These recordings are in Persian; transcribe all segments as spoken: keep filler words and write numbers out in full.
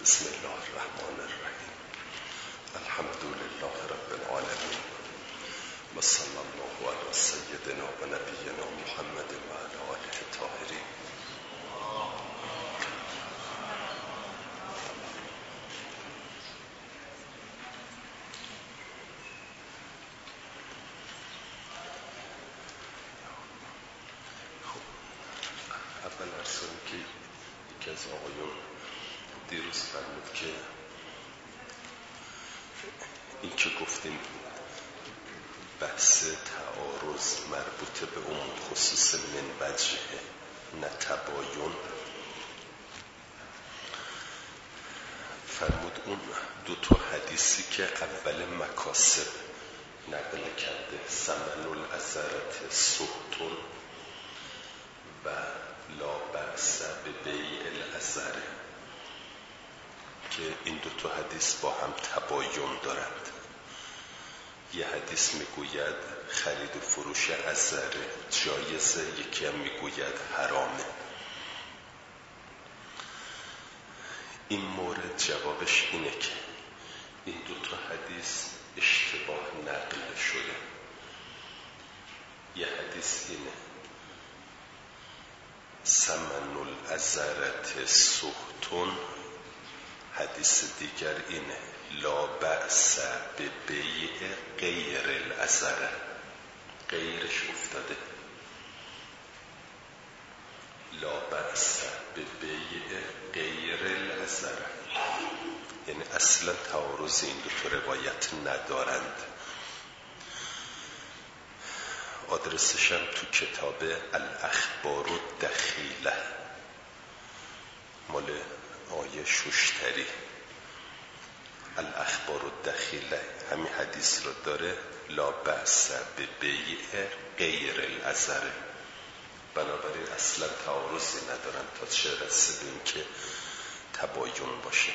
بسم الله الرحمن الرحیم. الحمد لله رب العالمین و صلی الله علی سیدنا و نبینا محمد و علی آله الطاهرین. اول ارز کنم که یکی از آقایون دیروز فرمود که این که گفتیم بحث تعارض مربوط به عموم خصوص من وجه نه تباین، فرمود اون دو تا حدیثی که اول مکاسب نقل کرده، ثمن العذرة سهت و لا بأس ببیع العذرة، که این دو تا حدیث با هم تباین دارند. یه حدیث میگوید خرید و فروش عذره جایزه، یکی هم میگوید حرامه. این مورد جوابش اینه که این دو تا حدیث اشتباه نقل شده. یه حدیث اینه ثمن العذرة سهت، حدیث دیگر اینه لا بأس ببیع غیر العذرة، غیرش افتاده لا بأس ببیع غیر العذرة، یعنی اصلا تعارض این دو تا روایت ندارند. آدرسش هم تو کتاب الاخبار الدخیله مال آیه شوشتری، الاخبار الدخیله همین حدیث رو داره، لا بأس ببیع غیر العذرة. بنابراین اصلا تعارضی ندارن تا چه رسه به این که تباین باشه.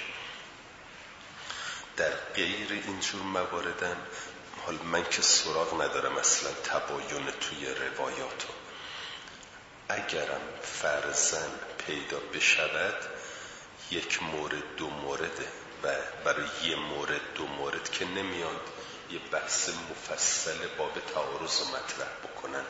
در غیر اینجور مواردن حال من که سراغ ندارم اصلا تباین توی روایاتو، اگرم فرضاً پیدا بشود یک مورد دو مورده و برای یه مورد دو مورد که نمیاد یه بحث مفصل باب تعارض رو مطرح بکنند.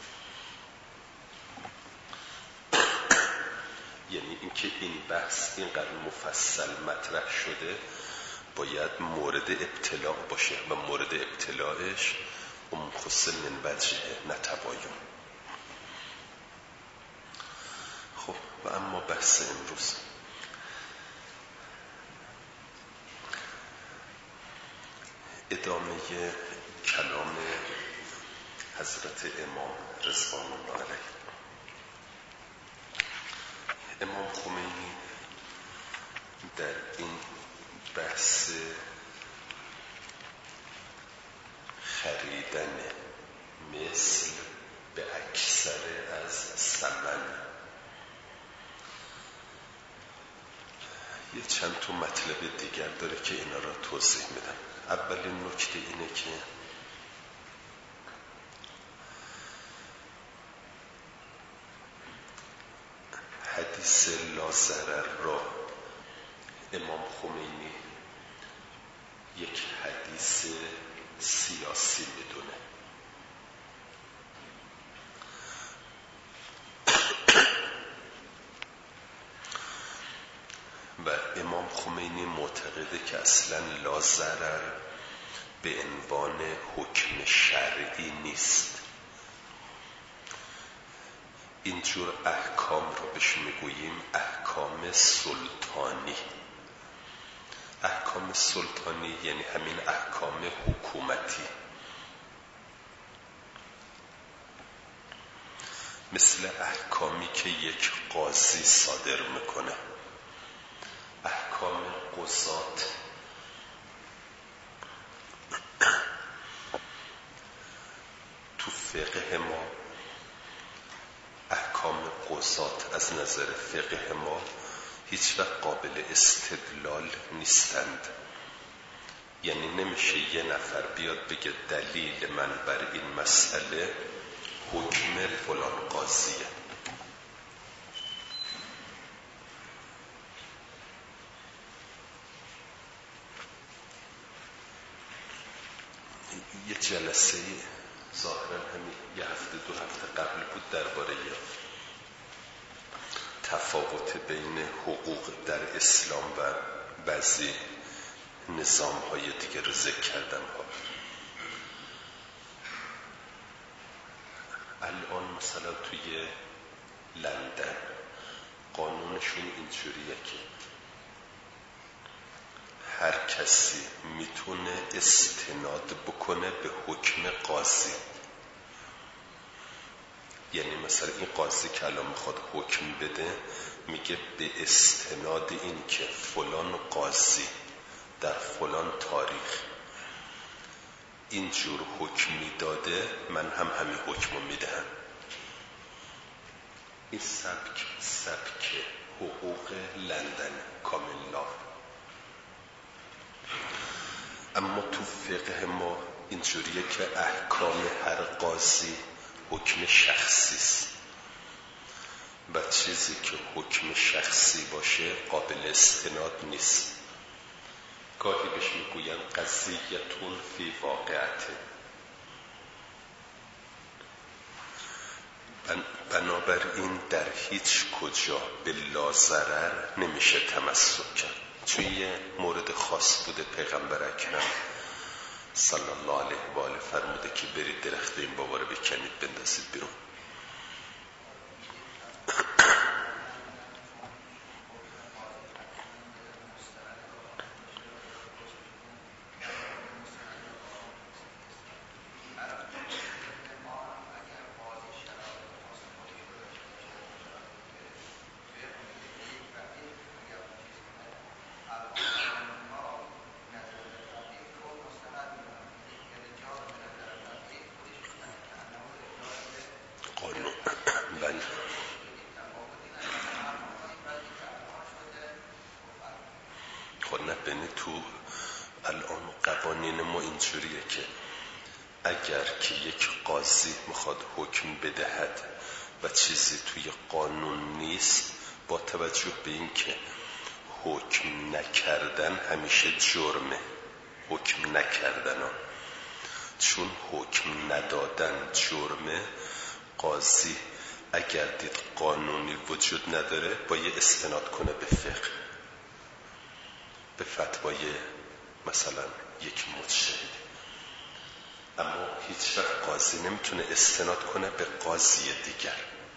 یعنی اینکه این بحث اینقدر مفصل مطرح شده باید مورد ابتلاع باشه و مورد ابتلاعش عموم خصوص من وجه نه تباین. خب و اما بحث امروز ادامه کلام حضرت امام رضوان الله علیه. امام خمینی در این بحث خریدن مثل به اکثر از ثمن یه چند تا مطلب دیگر داره که اینا را توضیح میدم. اولین نکته اینه که حدیث لا ضرر را امام خمینی یک حدیث سیاسی میدونه. و امام خمینی معتقده که اصلا لا ضرر به عنوان حکم شرعی نیست. اینجور احکام رو بهش میگوییم احکام سلطانی. احکام سلطانی یعنی همین احکام حکومتی، مثل احکامی که یک قاضی صادر میکنه، احکام قضات. تو فقه ما احکام قضات از نظر فقه ما هیچ وقت قابل استدلال نیستند. یعنی نمیشه یه نفر بیاد بگه دلیل من بر این مسئله حکم فلان قاضیه. یه جلسه ظاهرا همین یه هفته دو هفته قبل بود درباره تفاوت بین حقوق در اسلام و بعضی نظام های دیگه رو ذکر کردم ها. الان مثلا توی لندن قانونشون اینجوریه که هر کسی میتونه استناد بکنه به حکم قاضی. یعنی مثلا این قاضی که الان میخواد حکم بده میگه به استناد این که فلان قاضی در فلان تاریخ اینجور حکم میداده من هم همین حکم رو میدهم. این سبک سبک حقوق لندن کامل لا. اما تو فقه ما اینجوریه که احکام هر قاضی حکم شخصی است و چیزی که حکم شخصی باشه قابل استناد نیست. گاهی بهش میگوین قضیتون فی واقعته. بنابراین در هیچ کجا به لازرر نمیشه تمسک کرد. چون یه مورد خاص بوده پیغمبر اکرم صلی الله علیه و آله فرموده که برید درخت این بابا رو بکنید بندازید بیرون. تو الان قوانین ما اینجوریه که اگر که یک قاضی میخواد حکم بدهد و چیزی توی قانون نیست، با توجه به این که حکم نکردن همیشه جرمه، حکم نکردن ها. چون حکم ندادن جرمه، قاضی اگر دید قانونی وجود نداره باید استناد کنه به فقه، به فتوای مثلا یک مجتهد. اما هیچ وقت قاضی نمیتونه استناد کنه به قاضی دیگر.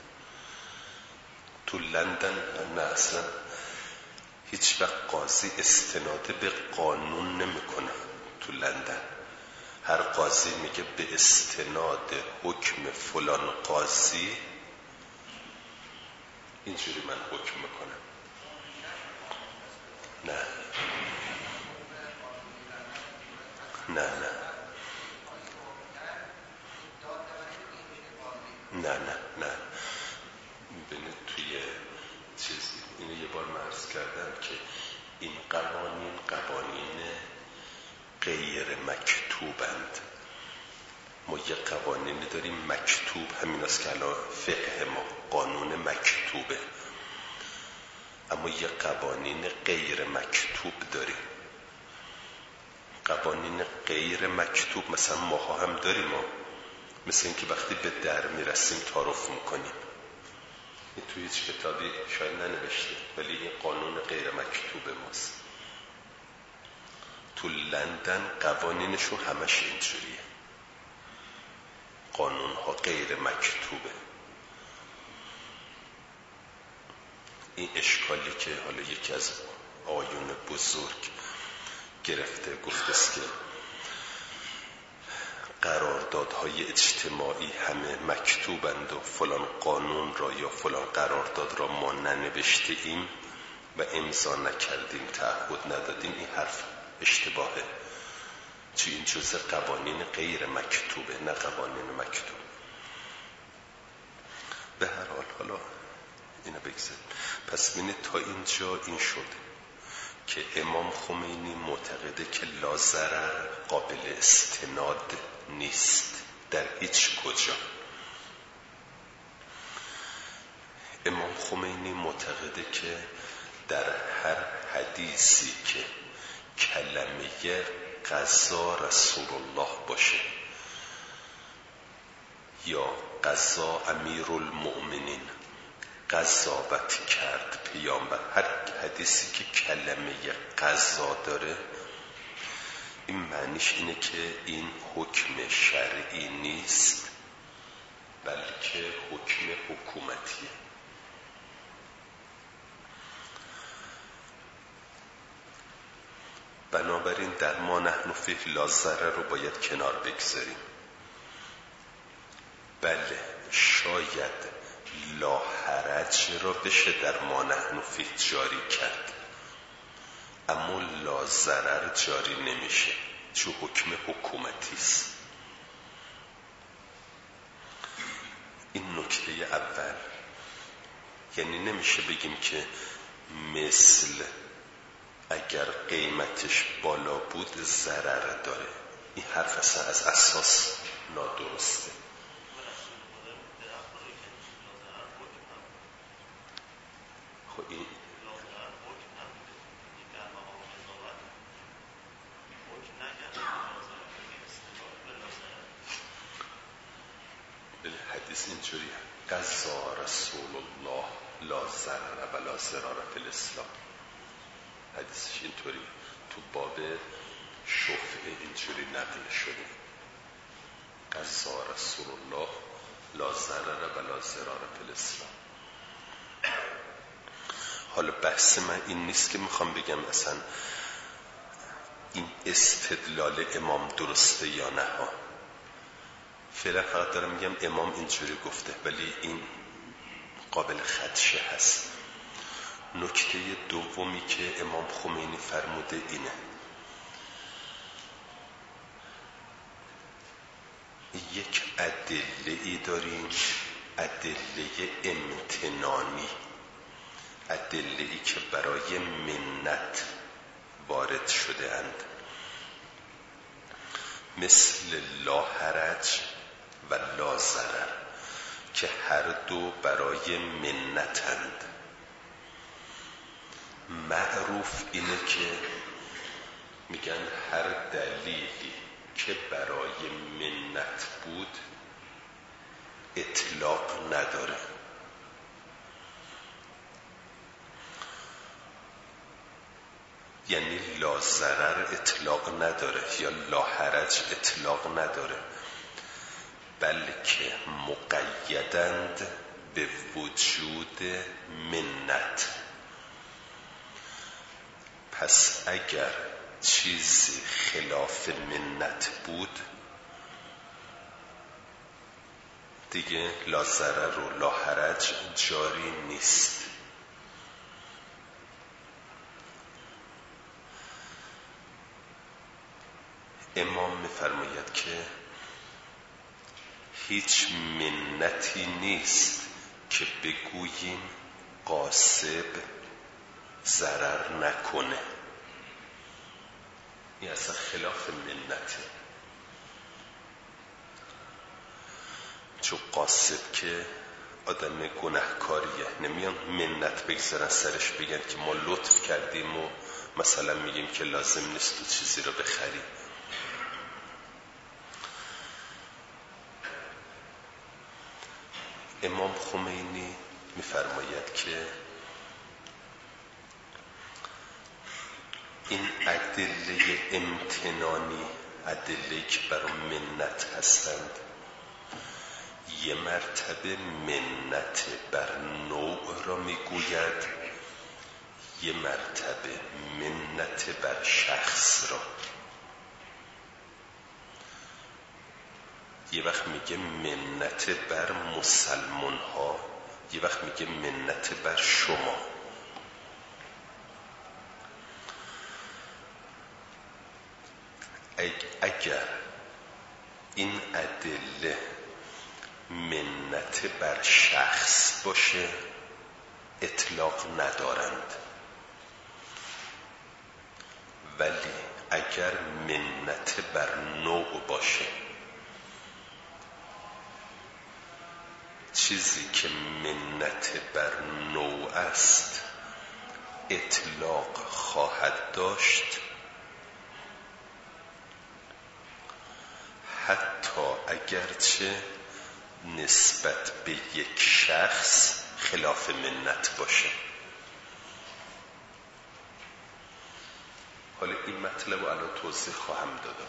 تو لندن نه، اصلا هیچ وقت قاضی استناد به قانون نمیکنه. تو لندن هر قاضی میگه به استناد حکم فلان قاضی اینجوری من حکم میکنم. نه نه نه نه نه نه ببینید توی چیزی اینو یه بار مرز کردم که این قوانین قوانین غیر مکتوبند. ما یه قوانینی داریم مکتوب، همین است که الان فقه ما قانون مکتوبه. اما یه قوانین غیر مکتوب داریم. قوانین غیر مکتوب مثلا ماها هم داریم ما. مثل این که وقتی به در میرسیم تعارف میکنیم. این توی هیچ کتابی شاید ننوشته، ولی این قانون غیر مکتوب ماست. تو لندن قوانینشون همش اینجوریه، قانون ها غیر مکتوبه. این اشکالی که حالا یکی از آیون بزرگ گرفته گفته است که قراردادهای اجتماعی همه مکتوبند و فلان قانون را یا فلان قرارداد را ما ننوشته ایم و امضا نکردیم، تعهد ندادیم. این حرف اشتباهه، چون این جزء قوانین غیر مکتوبه نه قوانین مکتوب. به هر حال حالا اینو بگذاریم. پس ببینید تا اینجا این شده که امام خمینی معتقده که لا ضرر قابل استناد نیست در هیچ کجا. امام خمینی معتقده که در هر حدیثی که کلمه قضا رسول الله باشه، یا قضا امیرالمؤمنین، قضاوت کرد پیامبر. هر حدیثی که کلمه قضا داره این معنیش اینه که این حکم شرعی نیست بلکه حکم حکومتیه. بنابراین در ما نحن فیه لا ضرر رو باید کنار بگذاریم. بله شاید لا حرج را بشه در ما نحن فیه جاری کرد، اما لا ضرر جاری نمیشه چون حکم حکومتی است. این نکته اول. یعنی نمیشه بگیم که مثل اگر قیمتش بالا بود ضرر داره. این حرف اصلا از اساس نادرسته. خب این حدیث اینجوریه: قضا رسول الله لا ضرر ولا ضرار فی الاسلام. حدیثش اینطوری تو باب شفعه اینجوری نقل شده: قضا رسول الله لا ضرر ولا ضرار فی الاسلام. حالا بحث من این نیست که میخوام بگم اصلا این استدلال امام درسته یا نه ها. فعلا فقط دارم میگم امام اینجوری گفته، ولی این قابل خدشه هست. نکته دومی که امام خمینی فرموده اینه: یک ادله ای داریم، ادله امتنانی، ادله ای که برای منت وارد شده اند، مثل لا حرج و لا ضرر که هر دو برای منتند. معروف اینه که میگن هر دلیلی که برای منت بود اطلاق نداره. یعنی لا ضرر اطلاق نداره یا لا حرج اطلاق نداره، بلکه مقیدند به وجود منت. پس اگر چیزی خلاف منت بود دیگه لا ضرر و لا حرج جاری نیست. امام می‌فرماید که هیچ منتی نیست که بگوییم غاصب ضرر نکنه. این اصلا خلاف منته، چون غاصب که آدم گناهکاریه. نمیان منت بگذارن سرش بگن که ما لطف کردیم و مثلا میگیم که لازم نیست تو چیزی رو بخری. امام خمینی میفرماید که این ادله امتنانی، ادله که بر منت هستند، یه مرتبه منت بر نوع را میگوید، یه مرتبه منت بر شخص را. یه وقت میگه منت بر مسلمان ها، یه وقت میگه منت بر شما. اگر این ادله منت بر شخص باشه اطلاق ندارند، ولی اگر منت بر نوع باشه، چیزی که منت بر نوع است اطلاق خواهد داشت، حتی اگرچه نسبت به یک شخص خلاف منت باشه. حالا این مطلب رو الان توضیح خواهم دادم،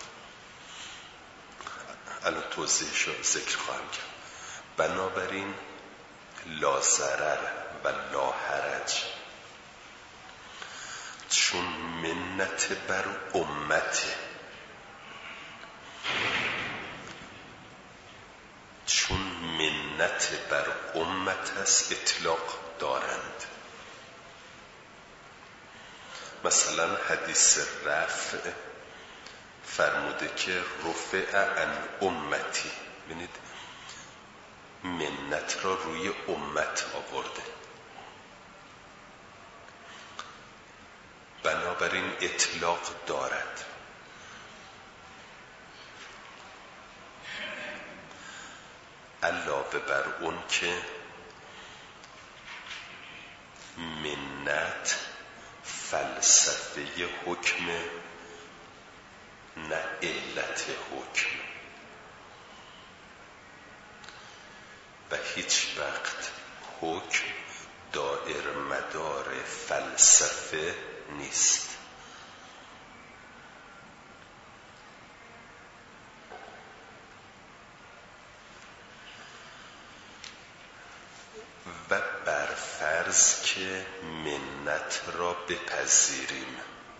الان توضیحش رو ذکر خواهم کرد. بنابراین لا ضرر و لا حرج چون منت بر امته، چون منت بر امت است اطلاق دارند. مثلا حدیث رفع فرموده که رفع عن امتی، ببینید منت را روی امت آورده، بنابراین اطلاق دارد. علاوه بر اون که منت فلسفه حکم نه علت حکم و هیچ وقت حکم دائر مدار فلسفه نیست. و بر فرض که منت را بپذیریم،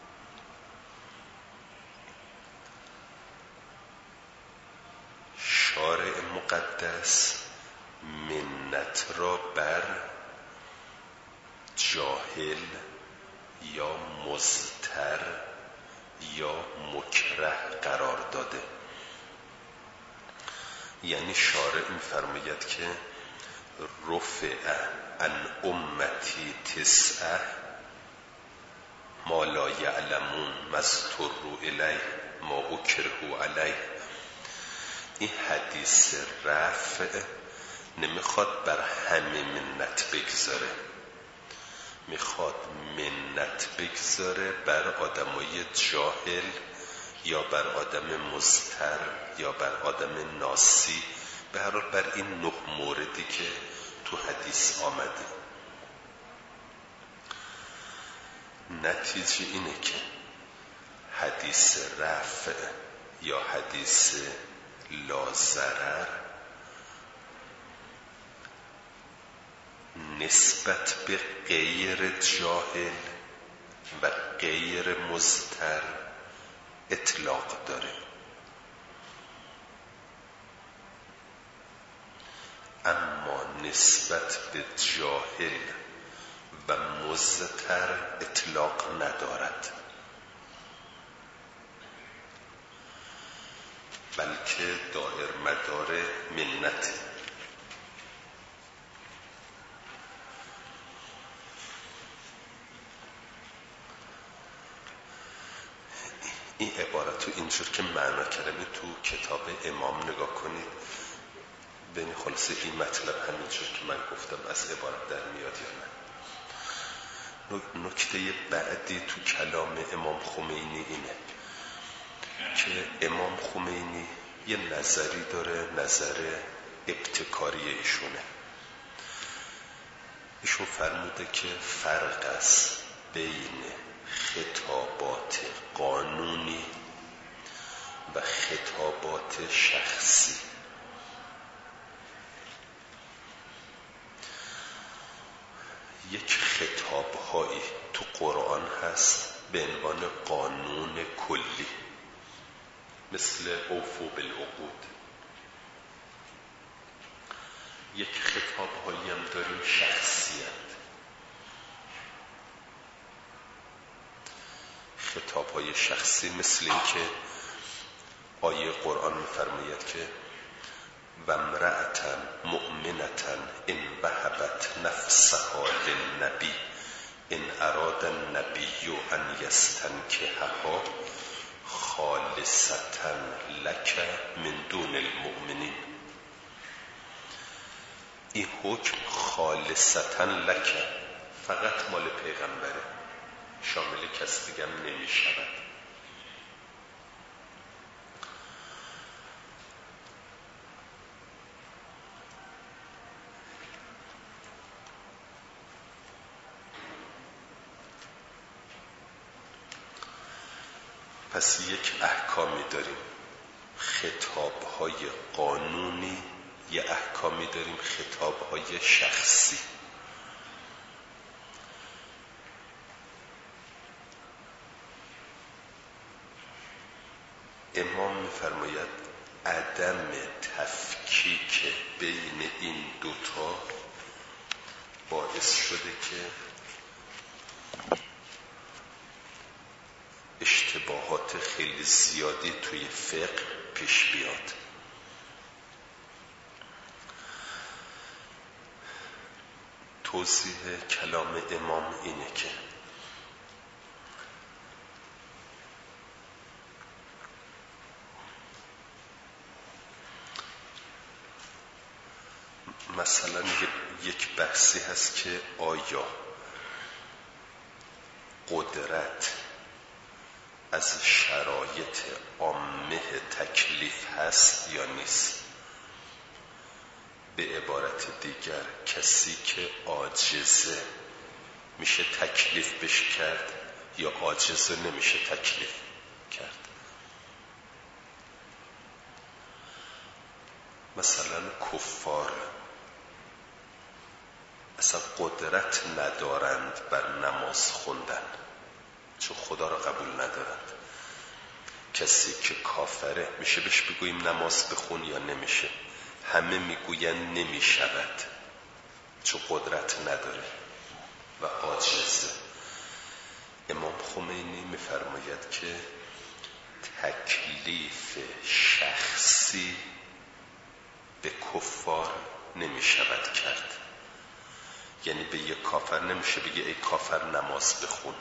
شارع مقدس منت را بر جاهل یا مضطر یا مکره قرار داده. یعنی شارع می‌فرماید که رفع عن امتی تسعه ما لا یعلمون ما اضطروا الیه ما اکرهوا علیه. این حدیث رفع نمیخواد بر همه منت بگذاره، میخواد منت بگذاره بر آدمای جاهل یا بر آدم مضطر یا بر آدم ناسی، به هر حال بر این نه موردی که تو حدیث آمده. نتیجه اینه که حدیث رفع یا حدیث لا ضرر نسبت به غیر جاهل و غیر مضطر اطلاق داره، اما نسبت به جاهل و مضطر اطلاق ندارد، بلکه دائر مدار منت. این عبارت رو اینجور که معنا کردم تو کتاب امام نگاه کنید، ببین خلاصه این مطلب همینجور که من گفتم از عبارت در میاد یا نه. نکته بعدی تو کلام امام خمینی اینه که امام خمینی یه نظری داره، نظر ابتکاری ایشونه. ایشون فرموده که فرق است بین خطابات قانونی و خطابات شخصی. یک خطاب‌هایی تو قرآن هست به عنوان قانون کلی، مثل اوفو بالعقود. یک خطاب‌هایی هم داریم شخصیت. خطاب‌های شخصی مثل این که آیه قرآن می‌فرماید که و امرأة مؤمنة ان وهبت نفسها للنبی ان اراد النبی ان یستنکحها خالصة لک من دون المؤمنین. این حکم خالصة لک فقط مال پیغمبره، شامل کس دیگه هم نمی شود. پس یک احکامی داریم خطاب‌های قانونی، یه احکامی داریم خطاب‌های شخصی. امام می‌فرماید عدم تفکیک بین این دوتا باعث شده که اشتباهات خیلی زیادی توی فقه پیش بیاد. توضیح کلام امام اینه که مثلا یک بحثی هست که آیا قدرت از شرایط عامه تکلیف هست یا نیست؟ به عبارت دیگر کسی که عاجزه میشه تکلیف بش کرد یا عاجزه نمیشه تکلیف کرد؟ مثلا کفار اصلا قدرت ندارند بر نماز خوندن چون خدا را قبول ندارند. کسی که کافره میشه بهش بگوییم نماز بخون یا نمیشه؟ همه میگوین نمیشود چون قدرت نداره و عاجزه. امام خمینی میفرماید که تکلیف شخصی به کفار نمیشود کرد. یعنی به یک کافر نمیشه بگه ای کافر نماز بخون،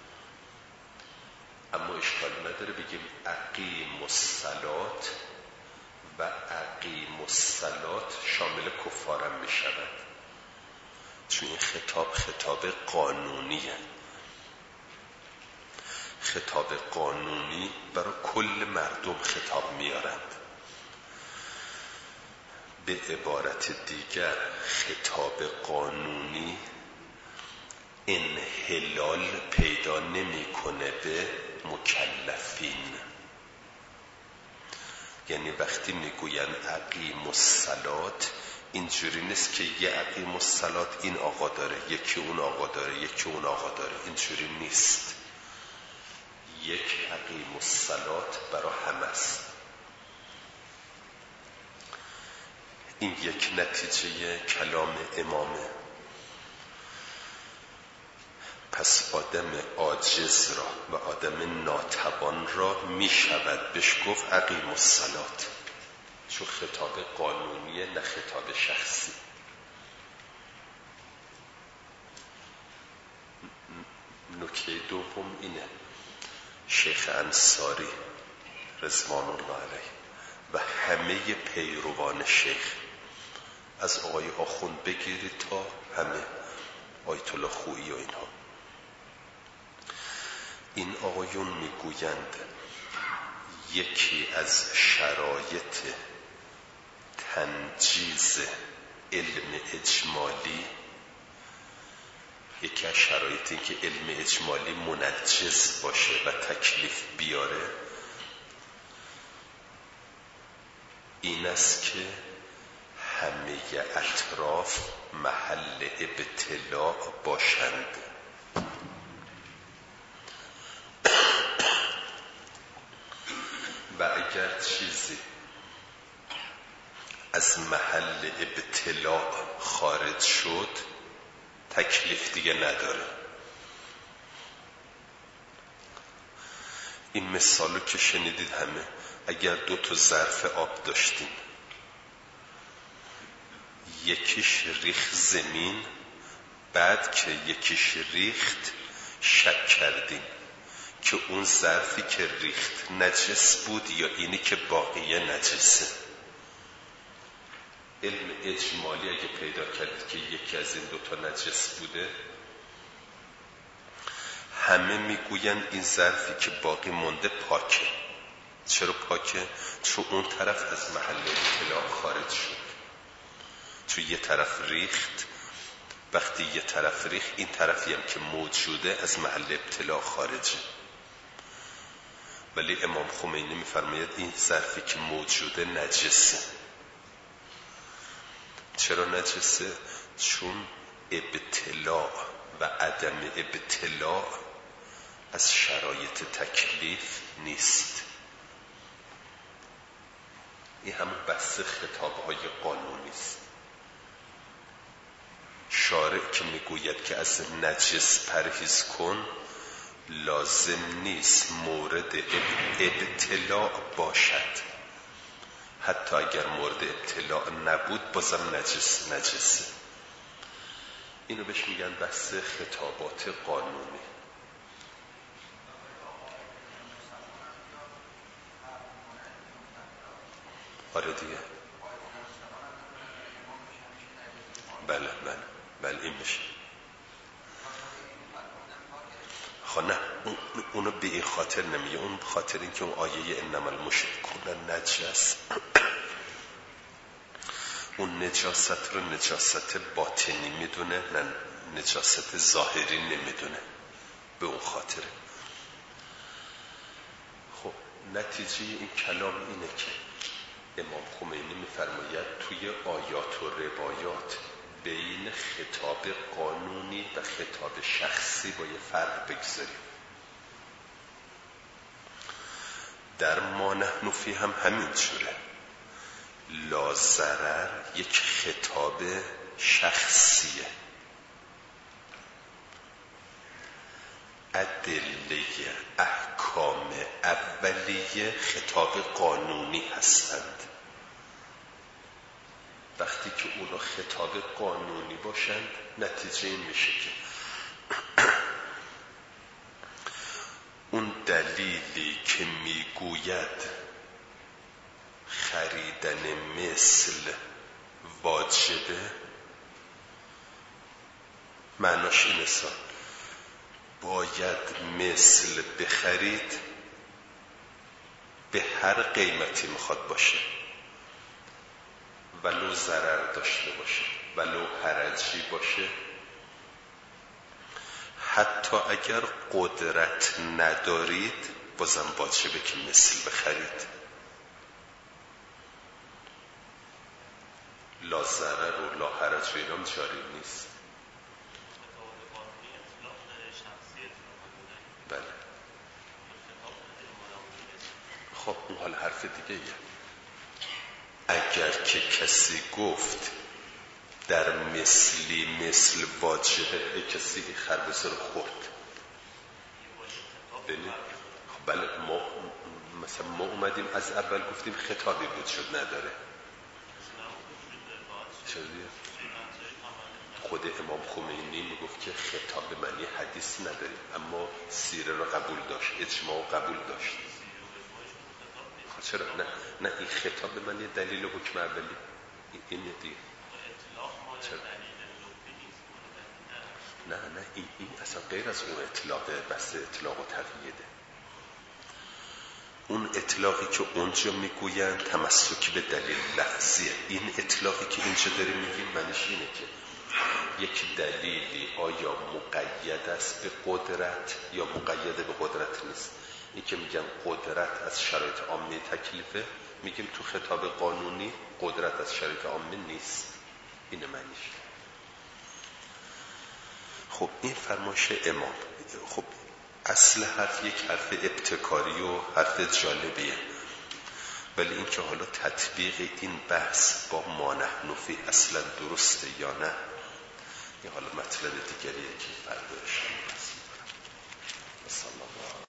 اما اشکال نداره بگیم اقیم الصلات و اقیم الصلات شامل کفارم میشود، چون این خطاب خطاب قانونیه. خطاب قانونی برای کل مردم خطاب میارند. به عبارت دیگر خطاب قانونی انحلال پیدا نمیکنه به مکلفین. یعنی وقتی میگوین اقیم الصلات اینجوری نیست که یه اقیم الصلات این آقا داره یکی اون آقا داره یکی اون آقا داره، اینجوری نیست. یک اقیم الصلات برای همه است. این یک نتیجه کلام امامه. پس آدم عاجز را و آدم ناتوان را می شود بهش گفت اقیم الصلات، چون خطاب قانونیه نه خطاب شخصی. نکته دوم اینه، شیخ انصاری رضوان الله علیه و همه پیروان شیخ از آقای آخوند بگیرید تا همه آیت الله خویی و اینها، این آقایون میگویند یکی از شرایط تنجیز علم اجمالی، یکی از شرایط این که علم اجمالی منجز باشه و تکلیف بیاره این است که همه اطراف محل ابتلاع باشند. و اگر چیزی از محل ابتلاع خارج شد تکلیف دیگه نداره. این مثالو که شنیدید همه، اگر دو تا ظرف آب داشتیم یکیش ریخت زمین، بعد که یکیش ریخت شک کردیم که اون ظرفی که ریخت نجس بود یا اینی که باقیه نجسه. علم اجمالی اگه پیدا کردید که یکی از این دوتا نجس بوده، همه میگوین این ظرفی که باقی مونده پاکه. چرا پاکه؟ چون اون طرف از محل ابتلاع خارج شد. چون یه طرف ریخت، وقتی یه طرف ریخت این طرفی هم که موجوده از محل ابتلاع خارجه. ولی امام خمینی میفرماید این ظرفی که موجوده نجسه. چرا نجسه؟ چون ابتلاع و عدم ابتلاع از شرایط تکلیف نیست. این همون بحث خطابهای قانونی است. شارع که میگوید که از نجس پرهیز کن، لازم نیست مورد ابتلاع باشد. حتی اگر مورد ابتلاع نبود بازم نجس نجسه. اینو بهش میگن بحث خطابات قانونی. آره دیگه. بله بله بله این میشه. خب نه اون اونو به این خاطر نمیگه، اون خاطر این که اون آیه انما المشرکون نجس اون نجاست رو نجاست باطنی میدونه، نه نجاست ظاهری نمیدونه، به اون خاطره. خب نتیجه این کلام اینه که امام خمینی میفرماید توی آیات و روایات بین خطاب قانونی و خطاب شخصی با یه فرق بگذاریم. در ما نحن فی هم همین جوره. لا ضرر یک خطاب شخصیه، ادله احکام اولیه خطاب قانونی هستند. وقتی که اونا خطاب قانونی باشند نتیجه این میشه که اون دلیلی که میگوید خریدن مثل واجبه، معناش این است باید مثل بخرید به هر قیمتی میخواد باشه، ولو ضرر داشته باشه، ولو حرجی باشه، حتی اگر قدرت ندارید بازم واجبه که مثل بخرید. لا ضرر و لا حرج و اینام جاری نیست. بله خب اون حال حرف دیگه ایه. اگر که کسی گفت در مثلی مثل واجبه، ای کسی خربزه رو خورد، بله بله ما مثلا ما اومدیم از اول گفتیم خطابی وجود نداره. خود امام خمینی میگفت که خطاب به معنی حدیث نداریم، اما سیره رو قبول داشت، اجماع قبول داشت. چرا نه نه این خطاب به معنی دلیل و حکم اولی این دیگه. چرا نه نه این, این اصلا غیر از اون اطلاقه، بس اطلاق و تقییده. اون اطلاقی که اونجا میگویند تمسک به دلیل لفظیه. این اطلاقی که اینجا داریم میگیم معنیش اینه که یک دلیلی آیا مقید است به قدرت یا مقید به قدرت نیست. این که میگن قدرت از شرایط عامه تکلیفه، میگیم تو خطاب قانونی قدرت از شرایط عامه نیست. این معنیش. خب این فرمایش امام. خب اصل حرف یک حرف ابتکاری و حرف جالبیه، ولی این که حالا تطبیق این بحث با ما نحن فیه اصلا درسته یا نه، این حالا مطلب دیگریه که فردا اشاره می‌کنم.